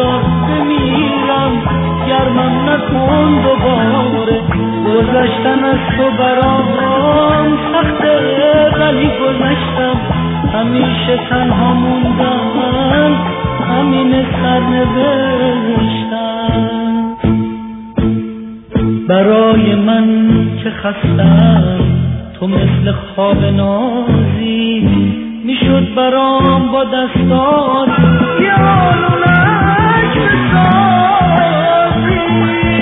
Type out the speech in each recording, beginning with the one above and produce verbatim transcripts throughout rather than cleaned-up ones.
بذار بمیرم گرمم نکن دوباره. گذشتن از تو برام سخته ولی گذشتم، همیشه تنها موندن همین سرنوشتم. برای من که خستم تو مثل خواب نازی، میشد برام با دستان یه آلونک بسازی.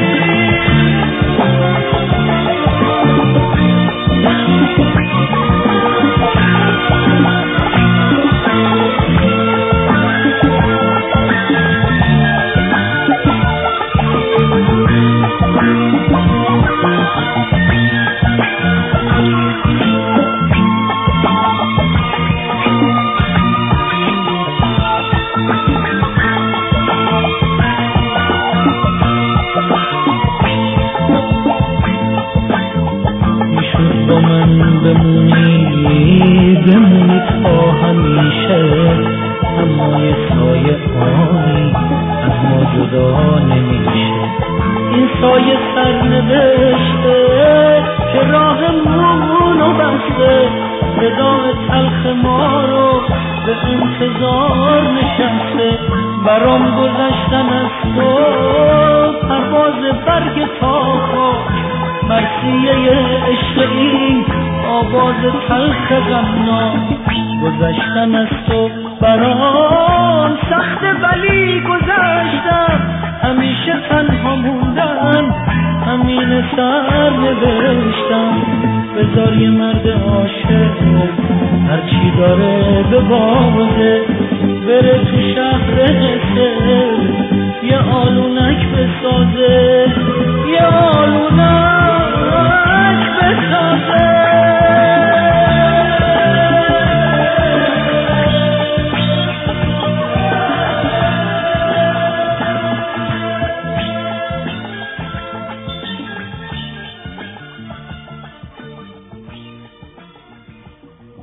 بمونی بمونی تا همیشه، اما یه سایه آنی از ما جدا نمیشه. این سایه سرنوشته که راهمونو بسته، صدای تلخ ما رو به انتظار نشسته. برام گذشتن از تو پرواز برگ تا خاک، مرثیه عشق این آواز تلخ غمناک. گذشتن از تو برام سخته ولی گذشتم، همیشه تنها موندن همین سرنوشتم. بذار یه مرد عاشق هرچی داره به بازه، بره تو شهر حسه یه آلونه